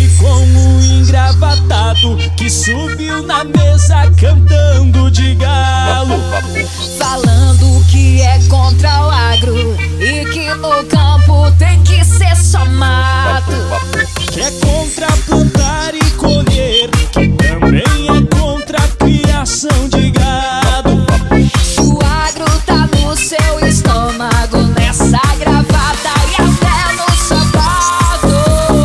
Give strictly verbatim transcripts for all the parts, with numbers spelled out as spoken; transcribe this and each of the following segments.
Sei como o engravatado que subiu na mesa cantando de galo, falando que é contra o agro e que no campo tem que ser só mato, que é contra plantar e colher, que também é contra a criação de gado. O agro tá no seu estômago, nessa gravata e até no sapato.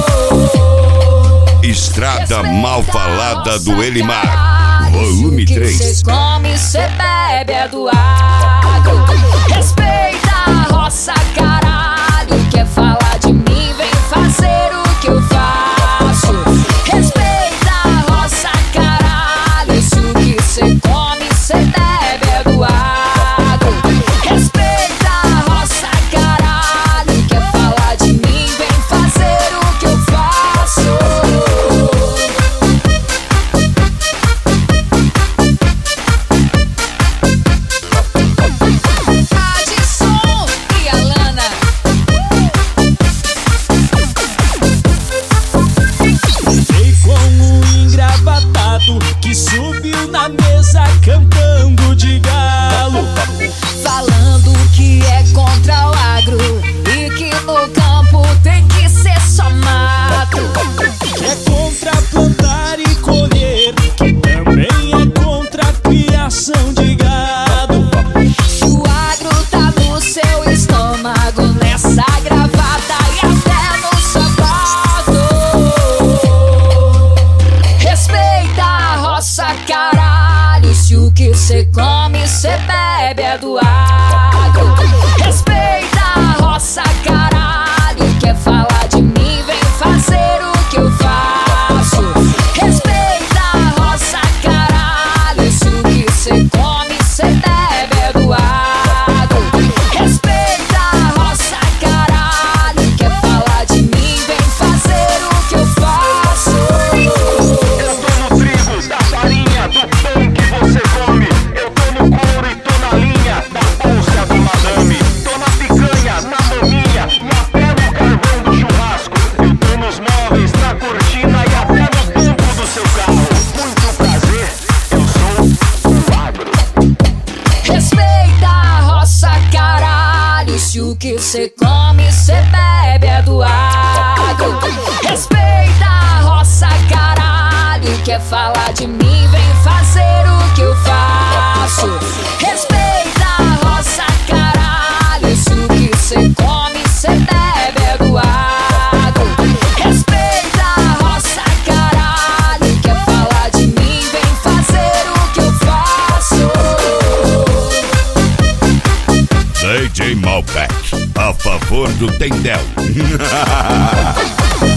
Estrada Mal Falada do Elimar, volume três. Cê come, cê bebe, é do agro. Respeita a roça, caralho. Quer falar de mim, vem fazer o que eu faço. Respeita a roça, caralho. Isso que cê come, cê bebe, é do agro. Respeita a roça, caralho. Quer falar de mim, vem fazer o que eu faço. Que subiu na mesa cantando de galo, falando que é contra o agro e que no campo tem que ser só mato, que é contra plantar e colher, que também é contra a criação de gado. O agro tá no seu estômago, nessa gravata e até no sapato. Respeita a roça, caralho. Se o que cê come, cê bebe, é do agro. Respeita a roça, caralho. Quer falar de mim, vem fazer o que eu faço. Respeita a roça, caralho. Se o que cê come, cê bebe, é do agro. Respeita a roça, caralho. Quer falar de mim, vem fazer o que eu faço. Eu tô no trigo, da farinha, do pão que você come. Eu tô no couro e tô na linha da bolsa do madame. Tô na picanha, na maminha e até no carvão do churrasco. Eu tô nos móveis, na cortina e até no banco do seu carro. Muito prazer, eu sou o agro. Respeita a roça, caralho. Se o que cê come, cê bebe, é do agro. Respeita a roça, caralho. Quer falar de mim, vem fazer o que eu faço. Respeita a roça, caralho. Se o que cê come, cê bebe, é do agro. Respeita a roça, caralho. Quer falar de mim, vem fazer o que eu faço. D J Malbec, a favor do Tendel.